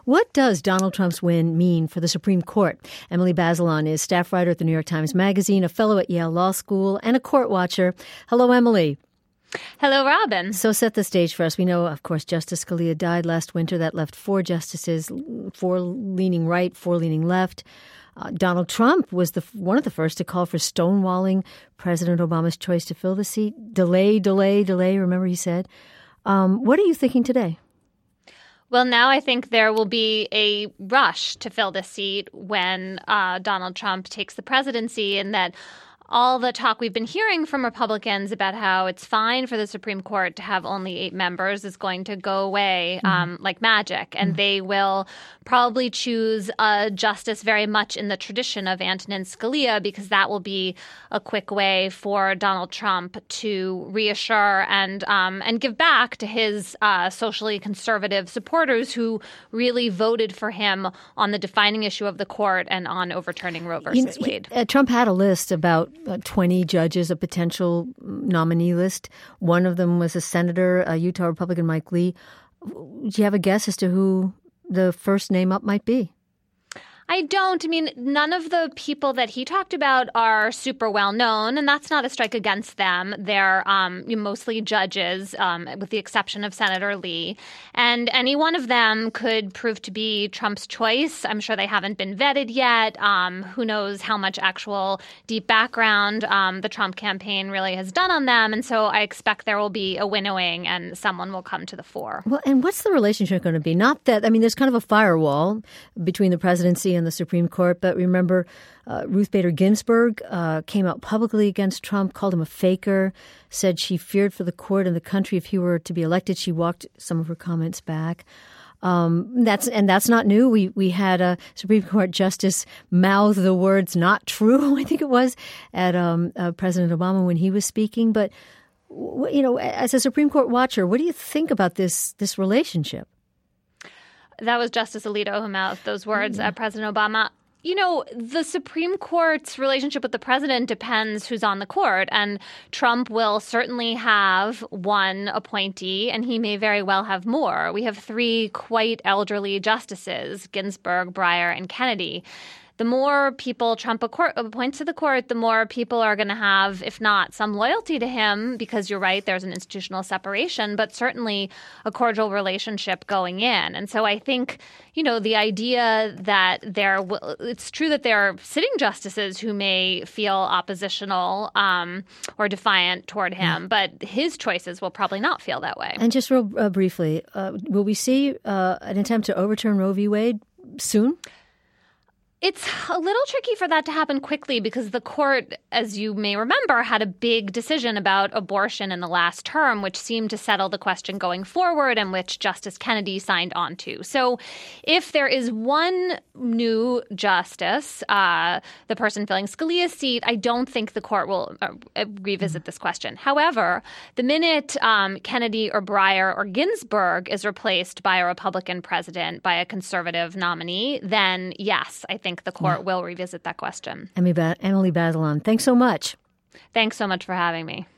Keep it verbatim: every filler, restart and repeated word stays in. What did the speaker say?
What does Donald Trump's win mean for the Supreme Court? Emily Bazelon is staff writer at the New York Times Magazine, a fellow at Yale Law School, and a court watcher. Hello, Emily. Hello, Robin. So set the stage for us. We know, of course, Justice Scalia died last winter. That left four justices, four leaning right, four leaning left. Uh, Donald Trump was the one of the first to call for stonewalling President Obama's choice to fill the seat. Delay, delay, delay, remember he said. Um, what are you thinking today? Well, now I think there will be a rush to fill this seat when uh, Donald Trump takes the presidency, and that all the talk we've been hearing from Republicans about how it's fine for the Supreme Court to have only eight members is going to go away um, mm-hmm. like magic. And mm-hmm. they will probably choose a justice very much in the tradition of Antonin Scalia, because that will be a quick way for Donald Trump to reassure and um, and give back to his uh, socially conservative supporters who really voted for him on the defining issue of the court and on overturning Roe versus you know, Wade. He, uh, Trump had a list about Uh, twenty judges, a potential nominee list. One of them was a senator, a Utah Republican, Mike Lee. Do you have a guess as to who the first name up might be? I don't. I mean, none of the people that he talked about are super well known, and that's not a strike against them. They're um, mostly judges, um, with the exception of Senator Lee. And any one of them could prove to be Trump's choice. I'm sure they haven't been vetted yet. Um, who knows how much actual deep background um, the Trump campaign really has done on them. And so I expect there will be a winnowing and someone will come to the fore. Well, and what's the relationship going to be? Not that, I mean, there's kind of a firewall between the presidency and the Supreme Court. But remember, uh, Ruth Bader Ginsburg uh, came out publicly against Trump, called him a faker, said she feared for the court and the country if he were to be elected. She walked some of her comments back. Um, that's and that's not new. We we had a Supreme Court justice mouth the words "not true," I think it was, at um, uh, President Obama when he was speaking. But you know, as a Supreme Court watcher, what do you think about this this relationship? That was Justice Alito who mouthed those words at President Obama. You know, the Supreme Court's relationship with the president depends who's on the court. And Trump will certainly have one appointee, and he may very well have more. We have three quite elderly justices, Ginsburg, Breyer, and Kennedy. The more people Trump appoints to the court, the more people are going to have, if not some loyalty to him, because you're right, there's an institutional separation, but certainly a cordial relationship going in. And so I think, you know, the idea that there will, it's true that there are sitting justices who may feel oppositional um, or defiant toward him, but his choices will probably not feel that way. And just real uh, briefly, uh, will we see uh, an attempt to overturn Roe v. Wade soon? It's a little tricky for that to happen quickly because the court, as you may remember, had a big decision about abortion in the last term, which seemed to settle the question going forward and which Justice Kennedy signed on to. So if there is one new justice, uh, the person filling Scalia's seat, I don't think the court will uh, revisit this question. However, the minute um, Kennedy or Breyer or Ginsburg is replaced by a Republican president, by a conservative nominee, then yes, I think the court yeah. will revisit that question. Emily Bazelon, thanks so much. Thanks so much for having me.